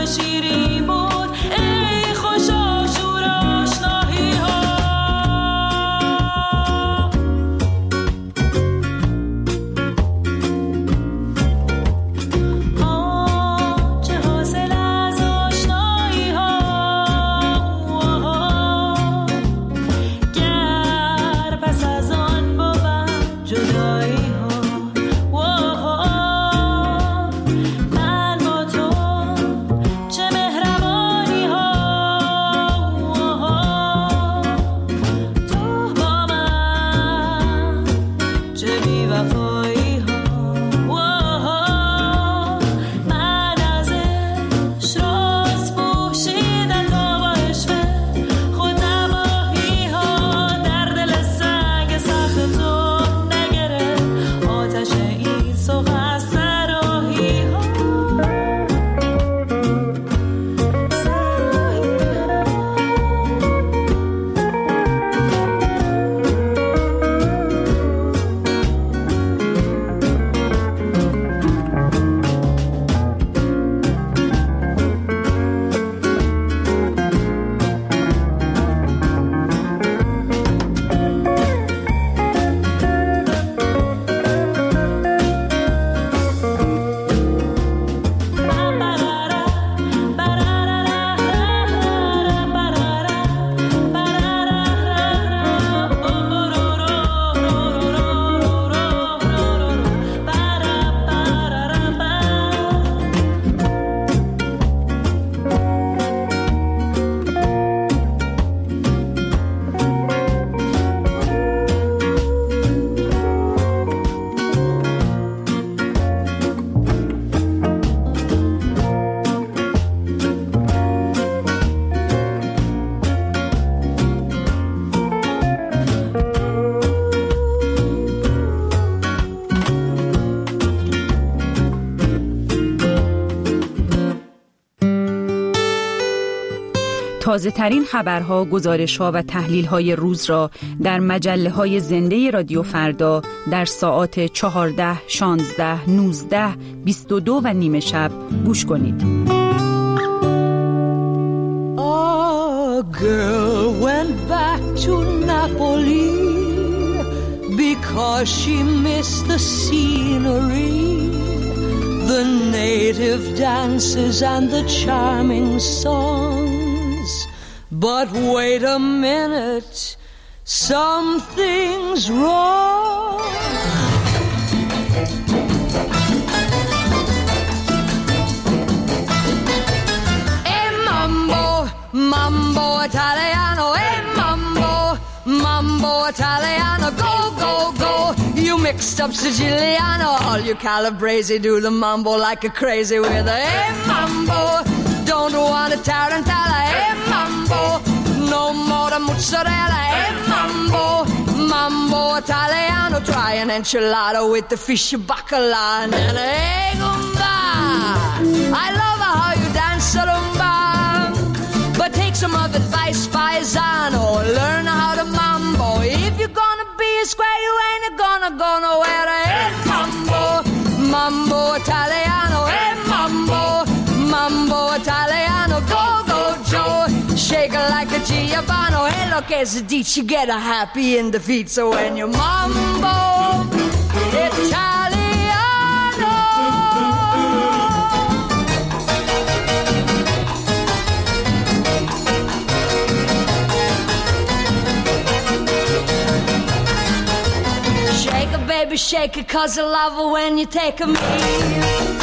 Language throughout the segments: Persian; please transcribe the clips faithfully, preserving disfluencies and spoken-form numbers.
شیرین بود ای خوش آشور آشنایی ها. آه چه حاصل از آشنایی ها. گر پس از آن بود جدایی ها. من با تو چه مهربانی ها. تو با من چه بی‌وفایی ها. من از عشق راست پوشیدن تا با عشق خود نباهی ها. در دل سنگ سخت تو نگرفت آتش این سوغ سراحی ها. تازه ترین خبرها، گزارش‌ها و تحلیل‌های روز را در مجله‌های زنده رادیو فردا در ساعات چهارده، شانزده، نوزده، بیست و دو و نیمه شب گوش کنید. A girl went back to Napoli because she missed the scenery, the native dances and the charming songs. But wait a minute, something's wrong. Hey mambo, mambo Italiano, hey mambo, mambo Italiano, go, go, go. You mixed up Siciliano, all you Calabrese do the mambo like a crazy with a hey mambo. Don't want a tarantella, hey mambo. No more the mozzarella, hey mambo. Mambo Italiano, try an enchilada with the fish bacala and a hey gumba. I love how you dance a rumba, but take some of advice, paisano. Learn how to mambo. If you're gonna be a square, you ain't gonna go nowhere. Hey mambo, mambo Italiano, hey mambo. Mambo Italiano, go, go, Joe. Shake it like a Giovanni. Hey, look, as a ditch, you get a happy in the feet. So when you mambo Italiano. Shake it, baby, shake it, 'cause I love it when you take a meal.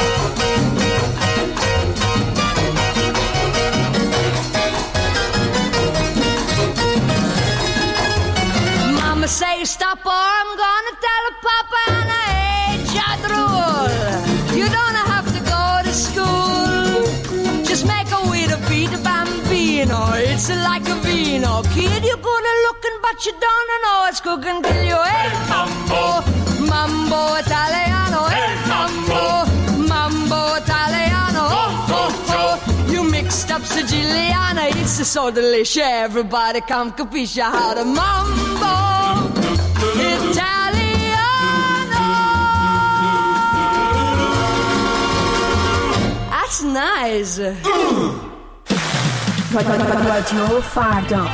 Say stop or I'm gonna tell a papa and I hate your rule. You don't have to go to school, just make a way to beat a bambino. It's like a vino. Kid, you're good at looking but you don't know it's cooking till you. Hey mambo, mambo Italiano. Hey mambo, mambo Italiano. Oh, oh, oh. You mixed up Siciliana. It's so delicious. Everybody come capisce how to mambo Italiano. That's nice. رادیو فردا.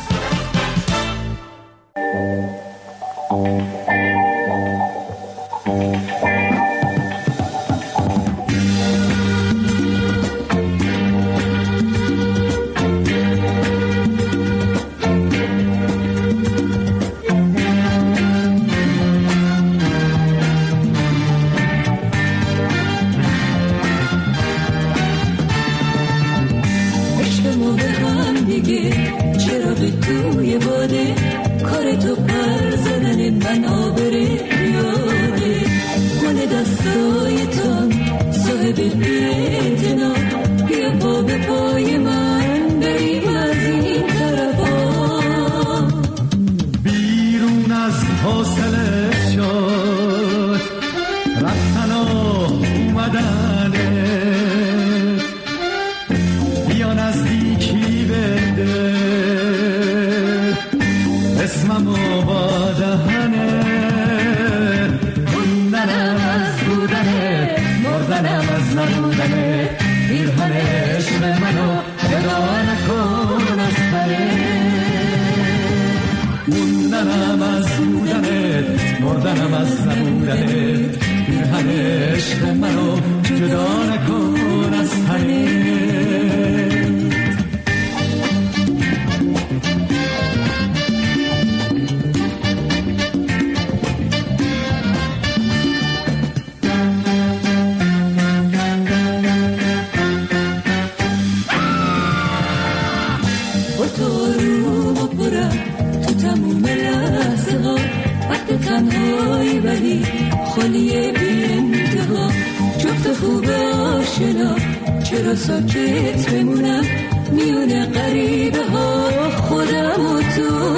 ساکت بمونم میونه غریبه ها خودم و تو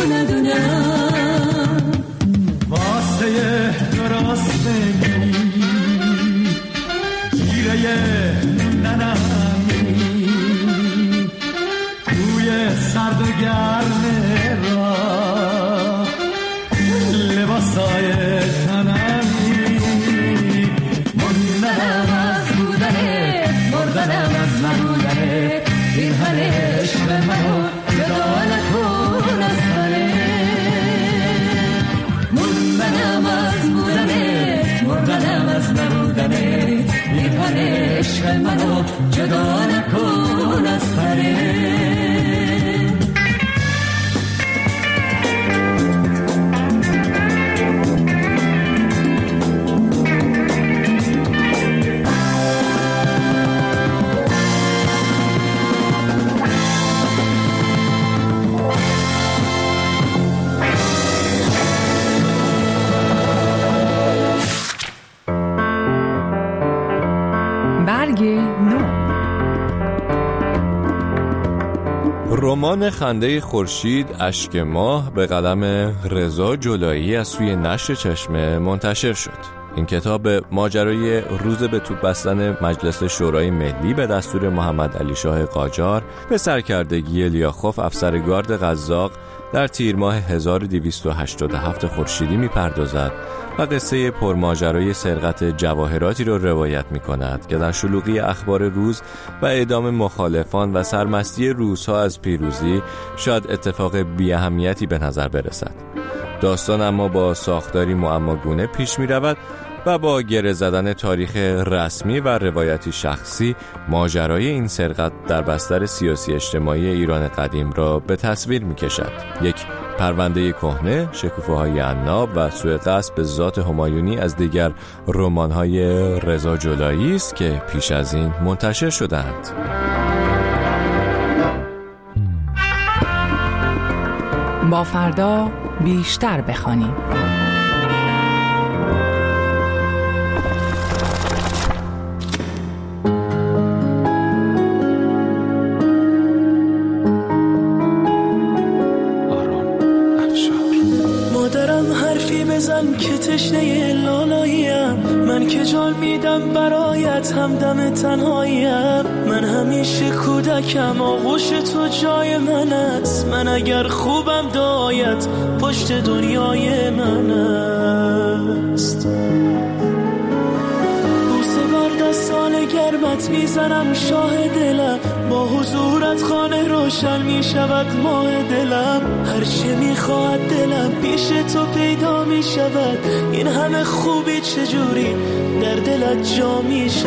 ندونم واسه درست بگی گیره ننمی توی سرد و گرم را لباسای تنمی مندنم از بودنه مردنم از نبودنه این همه عشق منو جدا نکن از منه مندنم از بودنه مردنم از نبودنه این همه عشق منو جدا نکن از منه رمان خنده خورشید اشک ماه به قلم رضا جلایی از سوی نشر چشمه منتشر شد. این کتاب ماجرای روز به توپ بستن مجلس شورای ملی به دستور محمد علی شاه قاجار به سرکردگی لیاخوف افسر گارد قزاق در تیر ماه هزار و دویست و هشتاد و هفت خورشیدی می‌پردازد و قصه پرماجرای سرقت جواهراتی را روایت می‌کند که در شلوغی اخبار روز و اعدام مخالفان و سرمستی روس‌ها از پیروزی شاید اتفاق بی‌اهمیتی به نظر برسد. داستان اما با ساختاری معماگونه پیش می‌رود و با گره زدن تاریخ رسمی و روایتی شخصی ماجرای این سرقت در بستر سیاسی اجتماعی ایران قدیم را به تصویر می‌کشد. یک پرونده کهنه، شکوفه‌های عناب و سوء قصد به ذات همایونی از دیگر رمان‌های رضا جلایی است که پیش از این منتشر شدند. با فردا بیشتر بخوانیم. بزن که تشنه لالاییم من که جان میدم برایت همدم تنهاییم من همیشه کودکم آغوش تو جای من است من اگر خوبم دایت پشت دنیای من است بوسه بر دستان گرمت میزنم شاه دلم، با حضورت خانه روشن میشود ماه دلم. هرچه میخواد دلم پیش تو پیدا میشود، این همه خوبی چجوری در دلت جا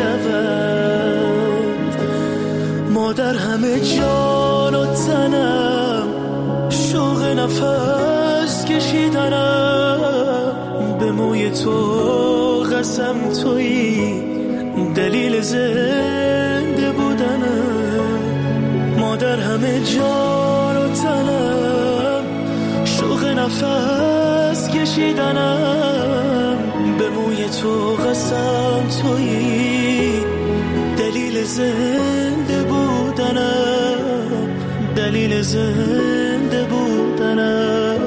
میشود. مادر همه جان و تنم، شوق نفس کشیدنم، به موی تو قسم تویی دلیل زنده بودنم. مادر همه جان و تنم، شوق نفس کشیدنم، به موی تو قسم تویی دلیل زنده بودنم، دلیل زنده بودنم.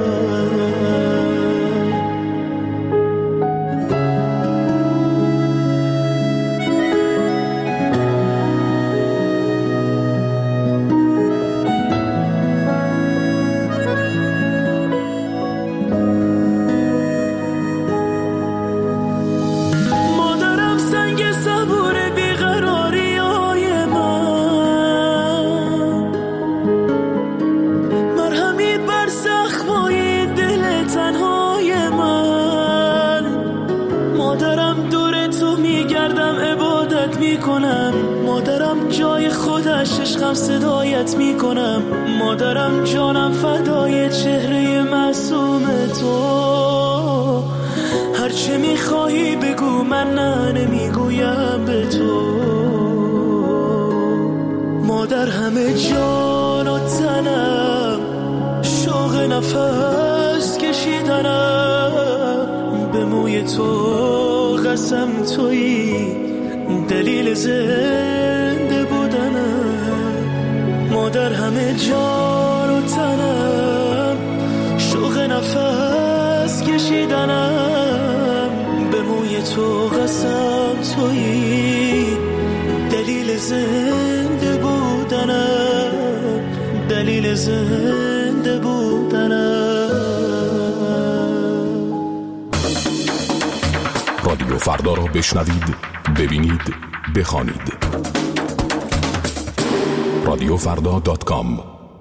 مادرم جای خودش عشقم صدایت میکنم، مادرم جانم فدای چهره معصوم تو. هرچه میخواهی بگو من نه نمیگویم به تو. مادر همه جان و تنم، شوق نفس کشیدنم، به موی تو قسم تویی دلیل زنده بودنم. مادر همه جان و تنم، شوق نفس کشیدنم، به موی تو قسم تویی دلیل زنده بودنم، دلیل زنده بودنم. رادیو فردا را بشنوید، ببینید، بخوانید. رادیو فردا دات کام.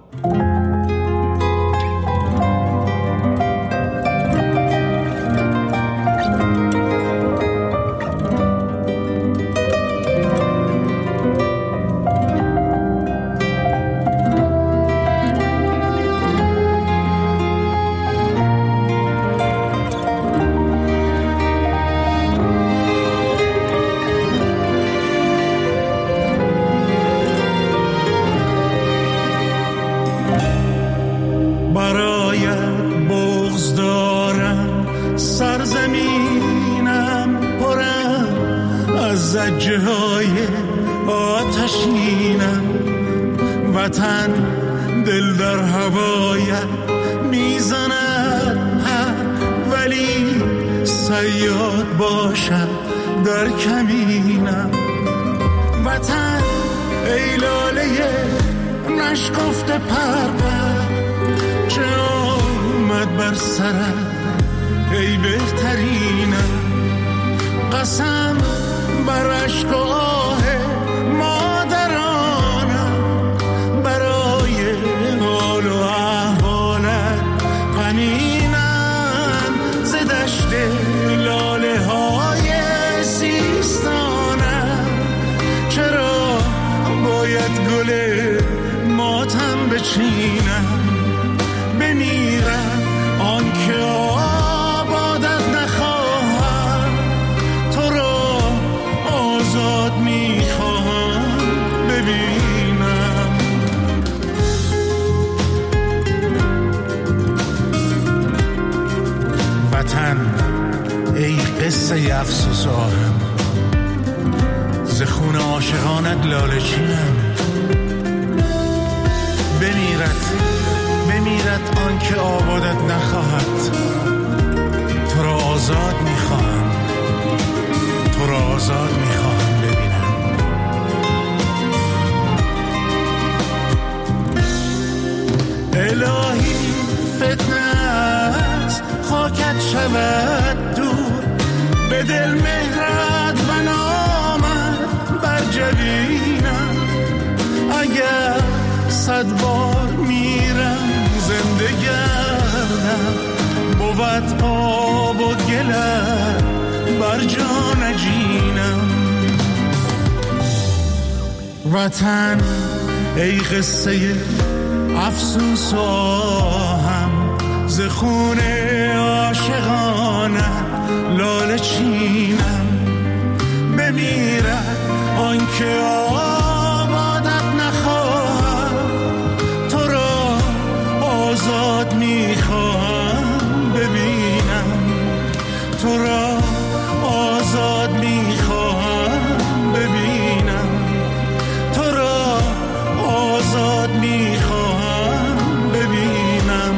زجه های آتشینم، وطن دل در هوایت میزند، ولی صیاد باشم در کمینم. وطن ای لاله نشکفته پرور، چه آمد بر سرت ای بهترینم. قسم بر عشق و آه مادرانم، برای حال و احوالت غمینم. ز دشت لاله های سیستانم، چرا باید گل ماتم بچینم؟ بمیرم آن که آبادت نخواهم، تو را آزاد میخواهم ببینم. وطن ای قصه افسوس آهم، ز خون عاشقانت لاله چینم. بمیرد بمیرد آن که آبادت نخواهد، تو را آزاد میخواهم، تو را آزاد میخواهم ببینم. الهی فتنه است خاکت شود دور، به دل مهرت و نامت بر ببینم. اگر صد بار میرم زنده گردم، بود آب و گلم بر جا نجینم. وطن ای قصه افسوس و آهم، ز خون عاشقانه لاله چینم. بمیرد آنکه آبادت نخواهم، تو را آزاد میخواهم ببینم. تو را آزاد میخواهم ببینم. تو را آزاد میخواهم ببینم.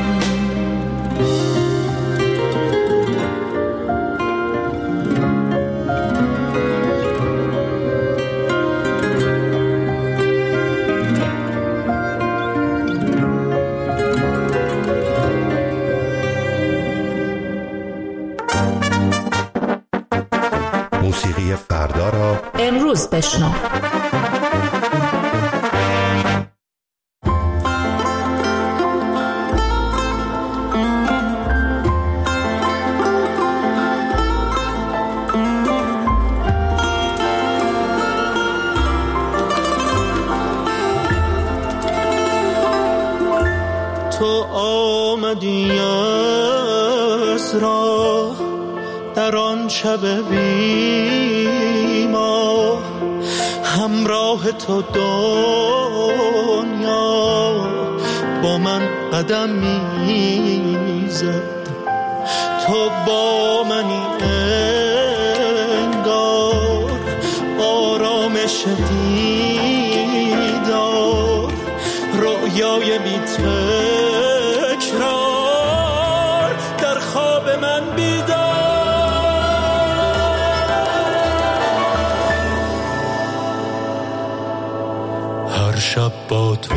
موسیقی فردا را امروز بشنو. تو آمدی از راه در آن شب بیما، همراه تو دنیا با من قدم میزد. تو با منی انگار آرامش دیدار، رویای بی تکرار در خواب من بیدار. هر شب با تو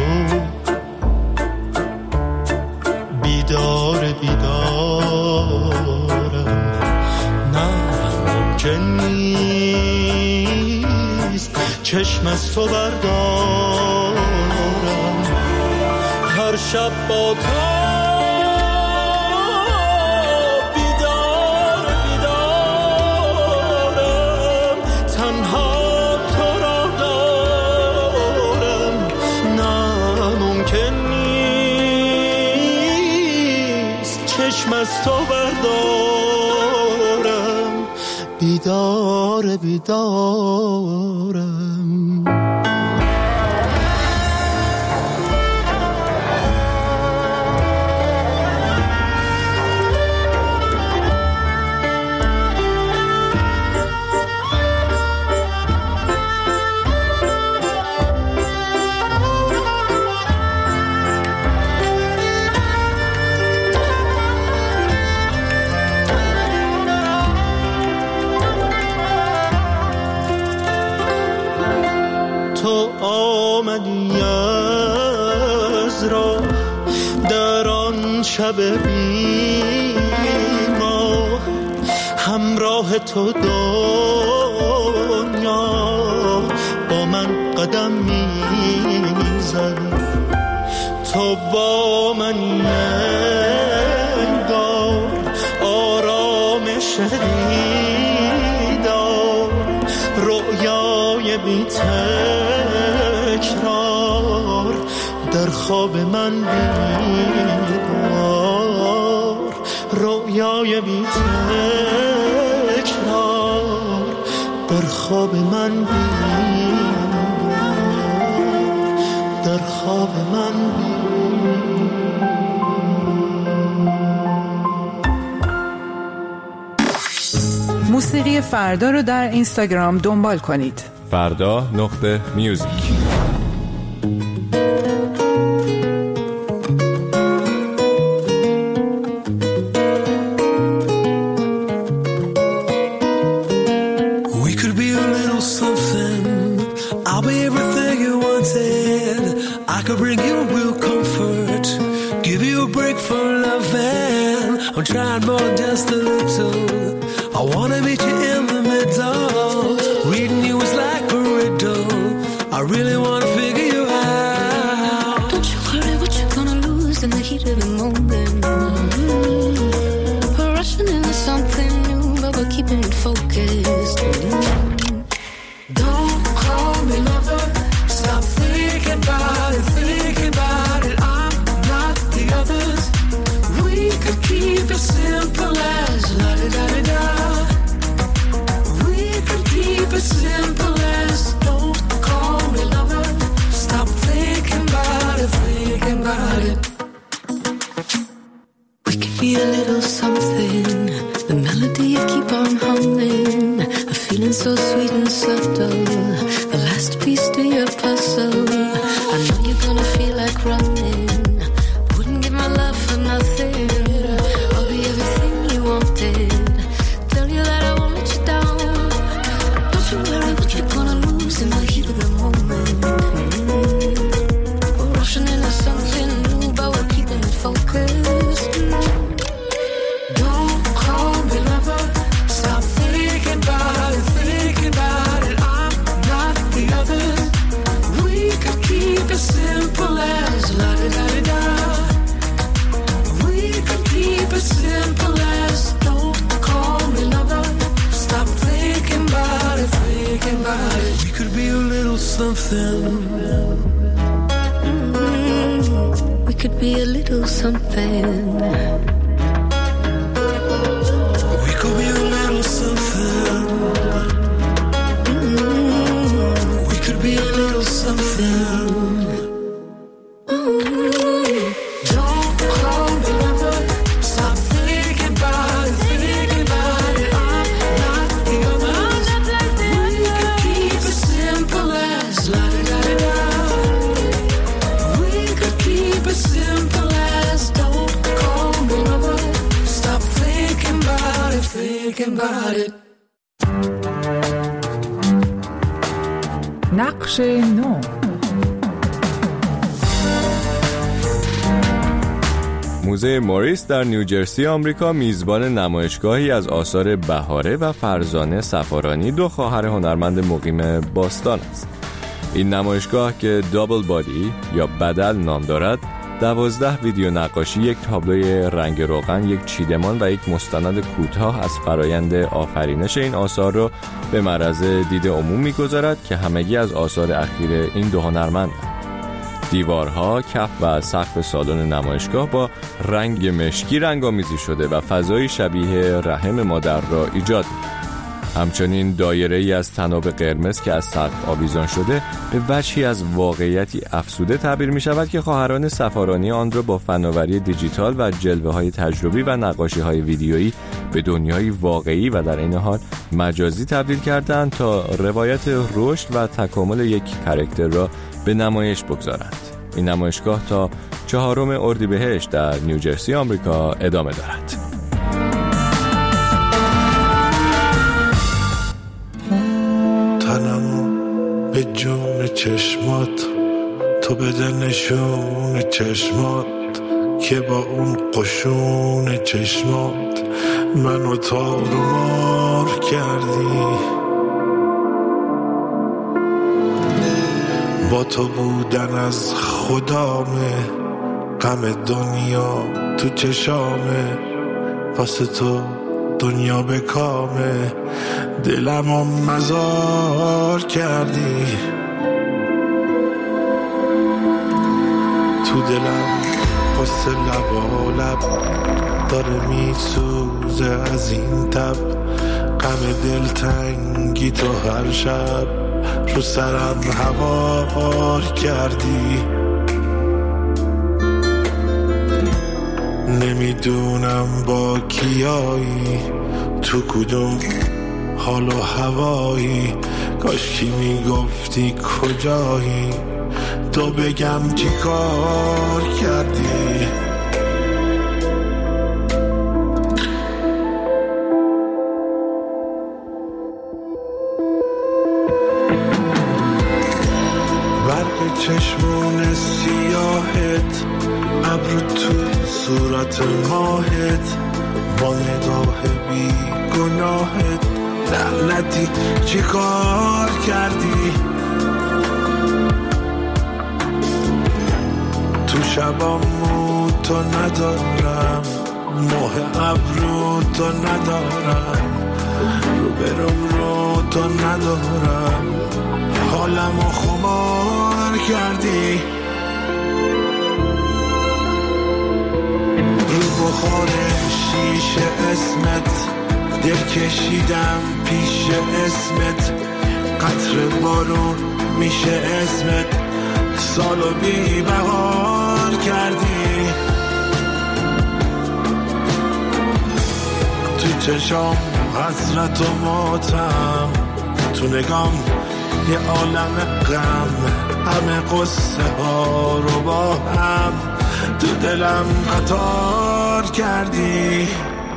بیدار بیدارم، نه ممکن نیست چشم از تو بردارم. هر شب با تو بیدار بیدارم، تنها تو را دارم، نه ممکن نیست چشم از تو بردارم. بیدار بیدارم. تو آمدی از راه در آن شب بیما، همراه تو دنیا با من قدم میزد. تو با من انگار آرامش دیدار، رویای بی تکرار در خواب من بیدار، رویای بی تکرار در خواب من بیدار، در خواب من بیدار. موسیقی فردا رو در اینستاگرام دنبال کنید. فردا نقطه میوزیک. We could be a little something. I'll be everything you wanted. I could bring you real comfort, give you a break for loving. I'm trying more than just a little. I wanna meet you in the middle. Reading you is like a riddle. the last piece to your puzzle. I know you're gonna feel like running. Wouldn't give my love for nothing. I'll be everything you wanted. Tell you that I won't let you down. Don't you worry what you're gonna lose in the heat of the moment. We're rushing into something new, but we're keeping it focused. Don't call me lover. Stop thinking about it, thinking about it. I'm not the others. We could keep it simple as la da da da da. We could keep it simple as don't call me lover. Stop thinking about it, thinking about it. We could be a little something. Mm-hmm. We could be a little something. We could be a little something. Mm-hmm. We could be a little something. نقش نو. موزه موریس در نیوجرسی آمریکا میزبان نمایشگاهی از آثار بهاره و فرزانه صفارانی، دو خواهر هنرمند مقیم باستان است. این نمایشگاه که دابل بادی یا بدل نام دارد، دوازده ویدیو نقاشی، یک تابلوی رنگ روغن، یک چیدمان و یک مستند کوتاه از فرایند آفرینش این آثار را به معرض دید عموم می‌گذارد که همگی از آثار اخیر این دو هنرمندند. دیوارها، کف و سقف سالن نمایشگاه با رنگ مشکی رنگامیزی شده و فضایی شبیه رحم مادر را ایجاد می‌کند. همچنین دایره‌ای از طناب قرمز که از سقف آویزان شده به وجهی از واقعیتی افسوده تعبیر می شود که خواهران صفارانی آن را با فناوری دیجیتال و جلوه‌های تجربی و نقاشی‌های ویدیویی به دنیای واقعی و در این حال مجازی تبدیل کردند تا روایت رشد و تکامل یک کاراکتر را به نمایش بگذارند. این نمایشگاه تا چهارم اردیبهشت در نیوجرسی آمریکا ادامه دارد. به جون چشمات تو بده نشون چشمات که با اون قشون چشمات منو تار و مار کردی. با تو بودن از خدامه، غم دنیا تو چشامه، واسه تو دنیا به کامه، دلمو مزار کردی. تو دلم قصه لبا لب داره میسوزه از این تب، غم دلتنگی تو هر شب رو سرم هوار کردی. نمیدونم با کیایی، تو کدوم حال و هوایی، کاش کی میگفتی کجایی، تو بگم چی کار کردی. برق چشمون سیاهت، ابرو تو صورت ماهت، با نگاه بی گناهت، لعنتی چی کار کردی. تو شبامو تو ندارم، ماه ابرو تو ندارم، رو برم رو تو ندارم، حالمو خمار کردی. رو بخار شیشه اسمت دل کشیدم پیش اسمت، قطر بارون میشه اسمت، سالو بی بهار کردی. تو چشام حسرت و ماتم، تو نگام یه عالم غم، همه قصه ها رو با هم تو دلم قطار کردی.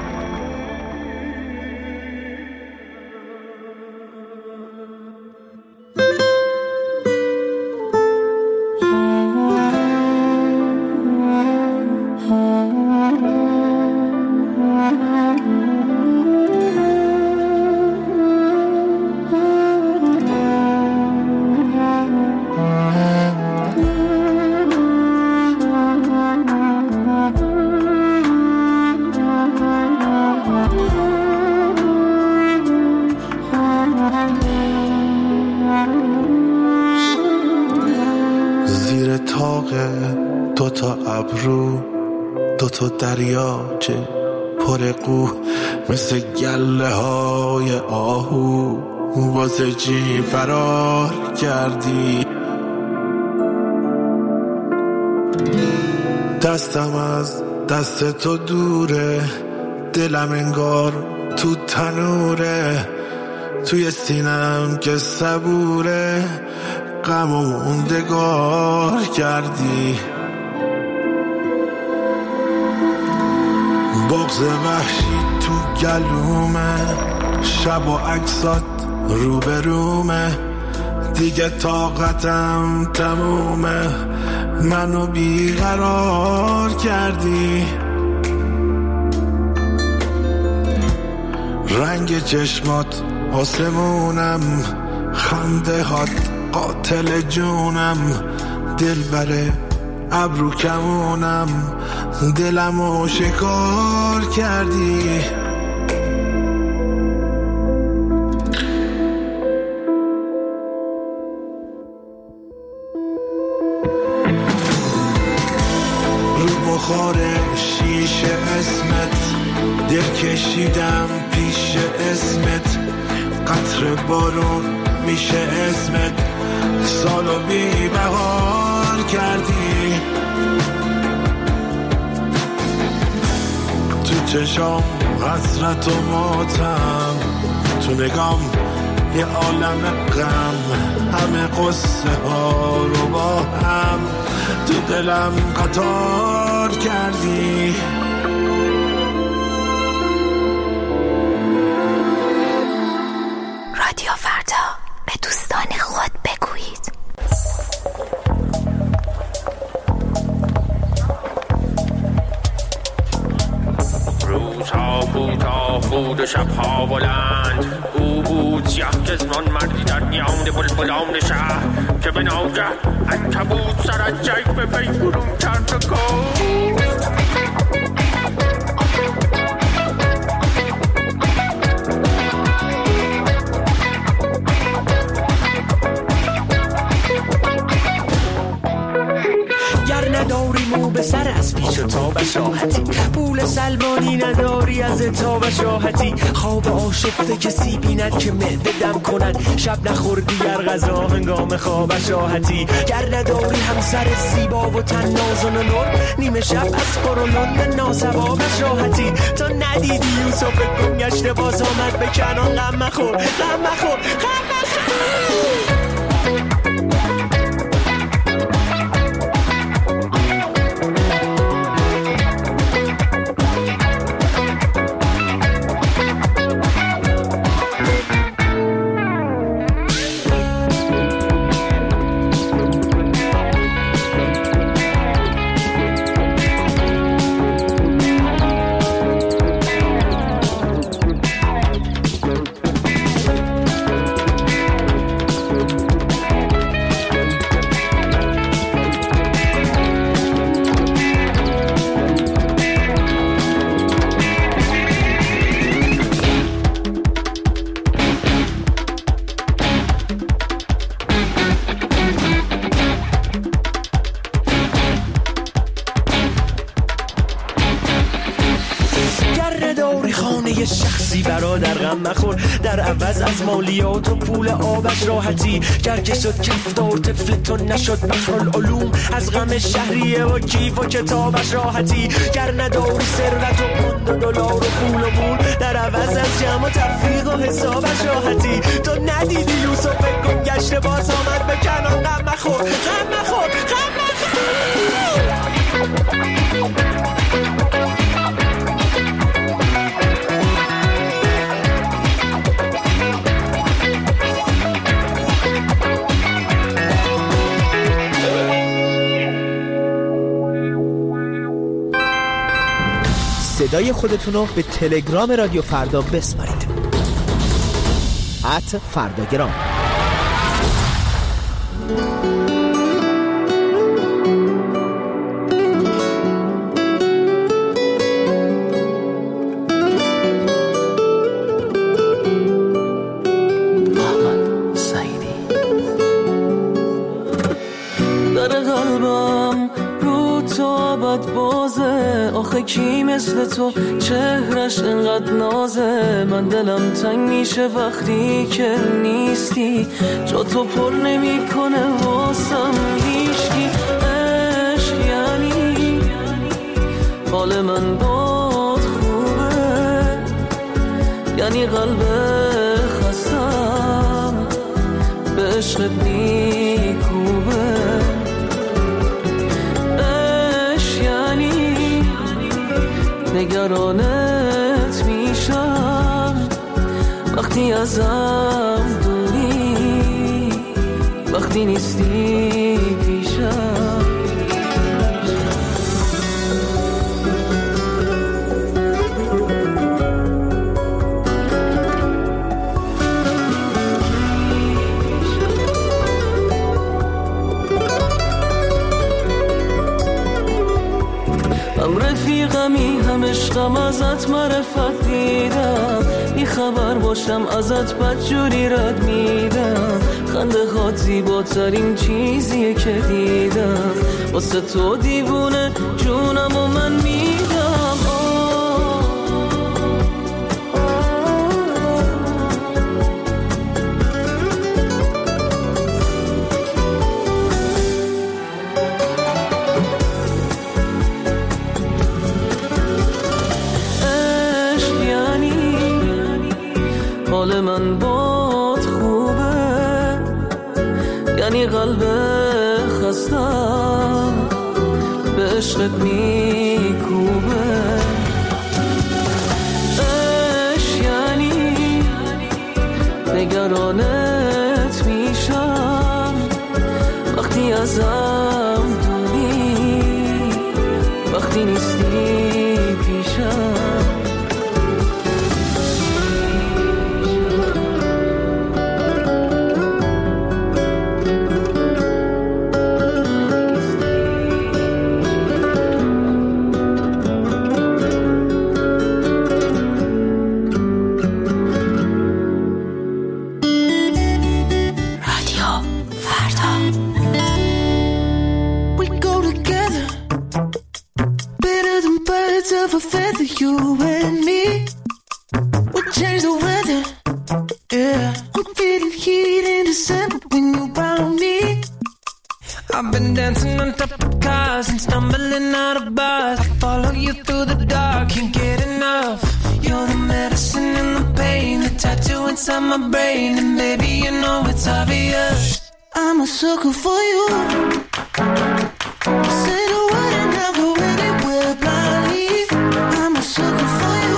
دوتا ابرو دوتا دریاچه پر قو مثل گله های آهو واسه چی فرار کردی. دستم از دست تو دوره، دلم انگار تو تنوره، توی سینم که صبوره غم و موندگار کردی. بغض وحشی تو گلومه، شب و عکسات روبرومه، دیگه طاقتم تمومه، منو بیقرار کردی. رنگ چشمات آسمونم، خنده هات قاتل جونم، دل بره ابرو کمونم، دلمو شکار کردی. رو بخار شیشه اسمت دل کشیدم پیش اسمت، قطر بارون میشه اسمت، سالو بی بهار کردی. تو چشام حسرت و ماتم، تو نگام یه عالم غم، همه قصه ها رو با هم تو دلم قطار کردی. رادیو فردا، به دوستان خود بگویید. روزها کوتاه بود و شبها بلند، او بود سیاه چشمان مردی در میان بلبلان شهر که به ناگه عنکبوت سر از جیب وی برون کرد و گفت نداری مو به سر از پیش و تا بشاهتی، پول سلمانی نداری از تا بشاهتی، خواب آشفته کسی بیند که معده دم کند، شب نخوردی گر غذا هنگام خواب شاهتی. گر نداری همسر زیبا و تن نازن و نور، نیمه شب از قرولون ناسوا بشاهتی. تا ندیدی یوسف گم گشته باز آمد به کنان، غم مخور غم مخور غم مخور. غم نخور، در عوض از مالیات و پول آبش راحتی. گرگه شد کفتار طفل تو نشد بحرالعلوم، از غم شهریه و کیف و کتابش راحتی. گر نداری ثروت و پوند و دلار و پول و مول، در عوض از جمع و تفریق و حسابش راحتی. تو ندیدی یوسف گم گشته باز آمد به کنان، غم نخور غم نخور غم نخور. صدای خودتون رو به تلگرام رادیو فردا بسپارید. ات فرداگرام. محمد سعیدی. در قلبم رو تو ابد بازه، آخه کی مثل تو چهرش انقدر نازه. من دلم تنگ میشه وقتی که نیستی، جا تو پر نمی کنه واسم هیچکی. عشق یعنی حال من باد خوبه، یعنی قلب خستم به عشقت میکوبه. نگرانت میشم وقتی ازم دوری، وقتی نیستی پیشم. هم رفیقمی هم عشقم، ازت معرفت دیدم، بی خبر باشم ازت بدجوری رد میدم. خنده هات زیباترین چیزیه که دیدم، واسه تو دیوونه جونم و من میدم. حال من باد خوبه، یعنی قلب خستم به عشقت میکوبه. عشق یعنی نگرانت میشم وقتی ازم دوری، وقتی نیستی پیشم. Of a feather, you and me, we change the weather. Yeah, I'm feeling heat in December when you found me. I've been dancing on top of cars and stumbling out of bars. I follow you through the dark, can't get enough. You're the medicine and the pain, the tattoo inside my brain, and baby you know it's obvious. I'm a sucker for you. Say the word and I'll go anywhere blindly. I'm a sucker for you.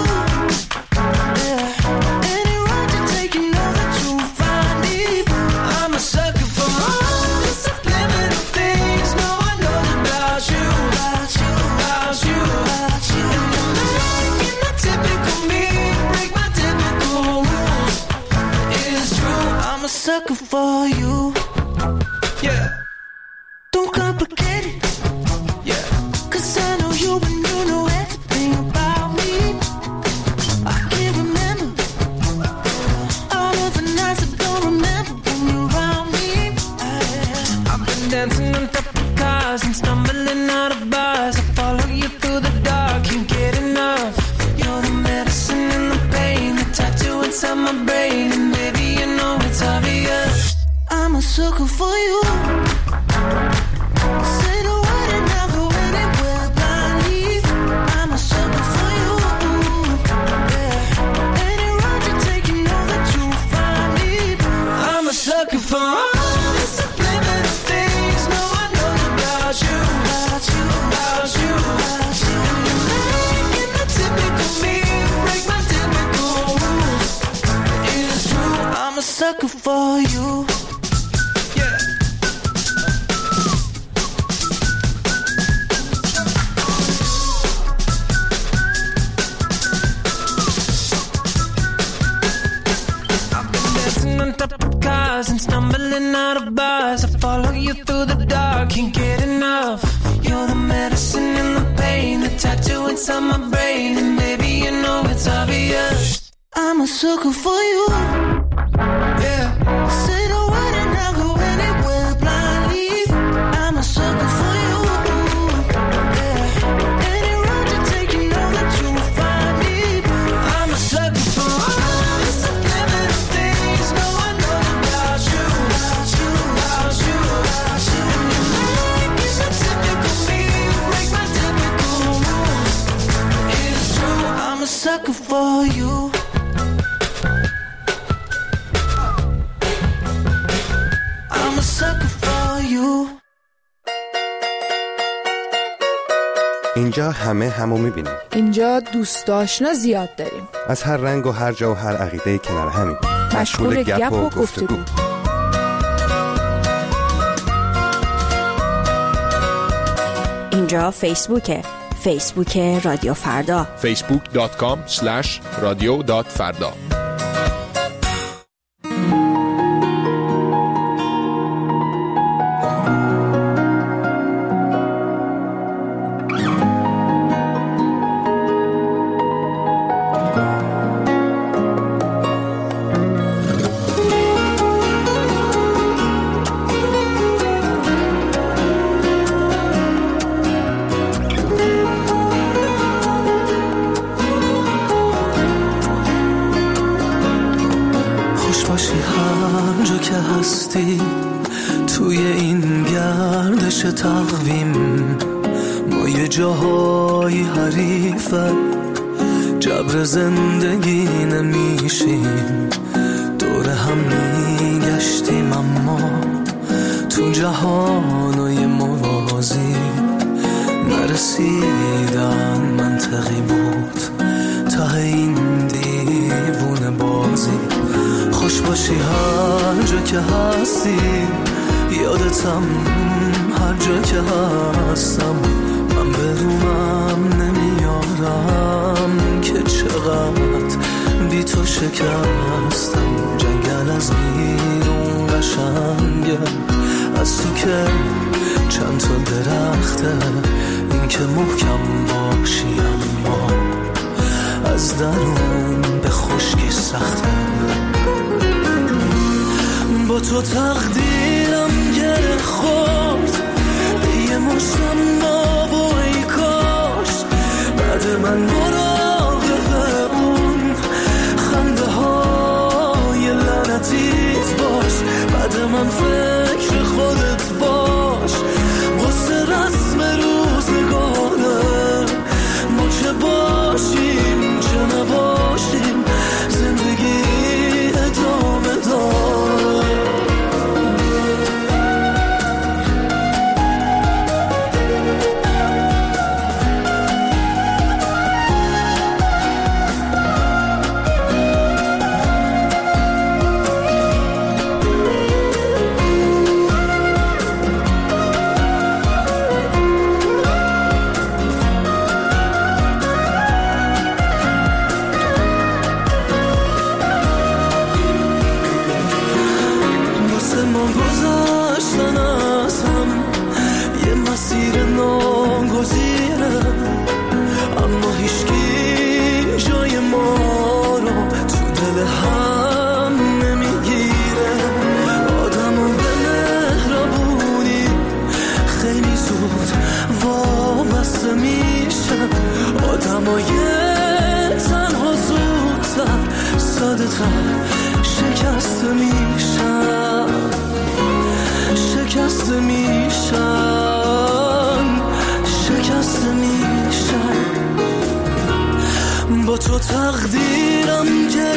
Yeah. Any road you take, you know that you'll find me. I'm a sucker for all the subliminal things no one knows about you. About you, about you, about you. And you're making the typical me break my typical rules. It's true. I'm a sucker for you. Yeah. Don't complicate it. Yeah. Cause I know you and you know everything about me. I can't remember all of the nights I don't remember when you're around me. I've been dancing on top of cars and stumbling out of bars. I follow you through the dark, can't get enough. You're the medicine and the pain, the tattoo inside a sucker for you. Say the word and I'll go anywhere blindly. I'm a sucker for you. Yeah. Any road you take, you know that you'll find me. I'm a sucker for all the subliminal things no one knows about you. About you, about you, about you. You're not typical me, break my typical rules. It's true, I'm a sucker for you. And stumbling out of bars, I follow you through the dark, can't get enough. You're the medicine and the pain, the tattoo inside my brain, and baby you know it's obvious. I'm a sucker for you. Yeah. Say the word and I'll go anywhere blindly. I'm a sucker for you. Yeah. Any road you take, you know that you'll find me. I'm a sucker for all the subliminal things no one knows about you. About you, about you, about you. You're not typical me, break my typical rules. It's true, I'm a sucker for you. I'm a sucker for you. اینجا همه همو میبینیم. اینجا دوست آشنا زیاد داریم. از هر رنگ و هر جا و هر عقیده کنار همین. مشغول گپ و گفتگو. اینجا فیسبوکه. فیسبوک رادیو فردا. فیسبوک دات کام اسلش رادیو دات فردا. توی این گردش تقویم ما یه جاهای حریفه جبر زندگی نمیشیم دور هم میگشتیم اما تو جهانای موازی نرسیدن منطقی بود ته این دیوونه بازی خوش باشی هر جا که هستی یادتم هر جا که هستم من برومم نمیارم که چقدر بی تو شکستم جنگل از بیرون قشنگه از تو که چند تا درخته این که محکم باشی اما از درون به خشکی سخته با تو تقدیرم گره خورد به یه مشتم ناب و ای کاش بعد من مراقب اون خنده های لعنتیت باش بعد من فکر خودت باش واسه رسم روزگاره ما چه باشیم چه نباشیم زندگی ادامه داره شکست میشم شکسته میشن شکسته میشن با تو تقدیرم که